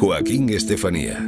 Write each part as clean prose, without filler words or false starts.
Joaquín Estefanía.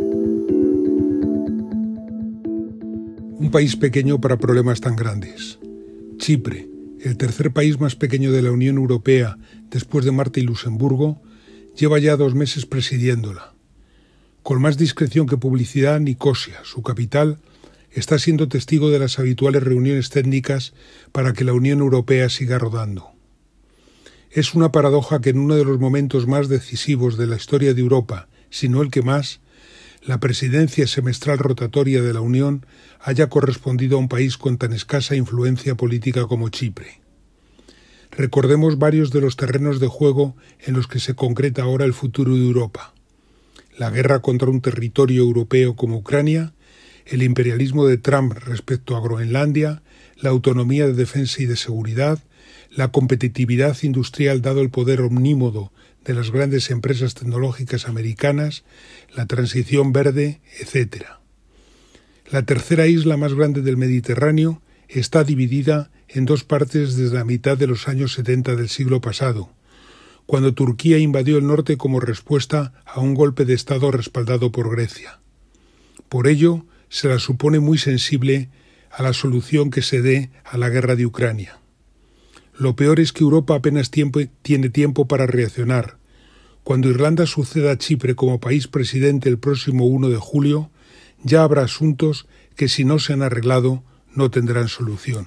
Un país pequeño para problemas tan grandes. Chipre, el tercer país más pequeño de la Unión Europea después de Malta y Luxemburgo, lleva ya 2 meses presidiéndola. Con más discreción que publicidad, Nicosia, su capital, está siendo testigo de las habituales reuniones técnicas para que la Unión Europea siga rodando. Es una paradoja que en uno de los momentos más decisivos de la historia de Europa, si no el que más, la presidencia semestral rotatoria de la Unión haya correspondido a un país con tan escasa influencia política como Chipre. Recordemos varios de los terrenos de juego en los que se concreta ahora el futuro de Europa. La guerra contra un territorio europeo como Ucrania, el imperialismo de Trump respecto a Groenlandia, la autonomía de defensa y de seguridad, la competitividad industrial dado el poder omnímodo de las grandes empresas tecnológicas americanas, la transición verde, etc. La tercera isla más grande del Mediterráneo está dividida en 2 partes desde la mitad de los años 70 del siglo pasado, cuando Turquía invadió el norte como respuesta a un golpe de Estado respaldado por Grecia. Por ello, se la supone muy sensible a la solución que se dé a la guerra de Ucrania. Lo peor es que Europa apenas tiene tiempo para reaccionar. Cuando Irlanda suceda a Chipre como país presidente el próximo 1 de julio, ya habrá asuntos que si no se han arreglado no tendrán solución.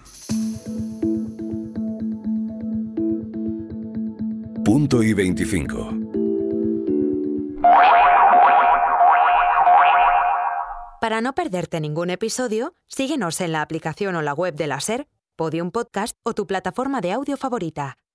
Punto y 25. Para no perderte ningún episodio, síguenos en la aplicación o la web de la SER, Podium Podcast o tu plataforma de audio favorita.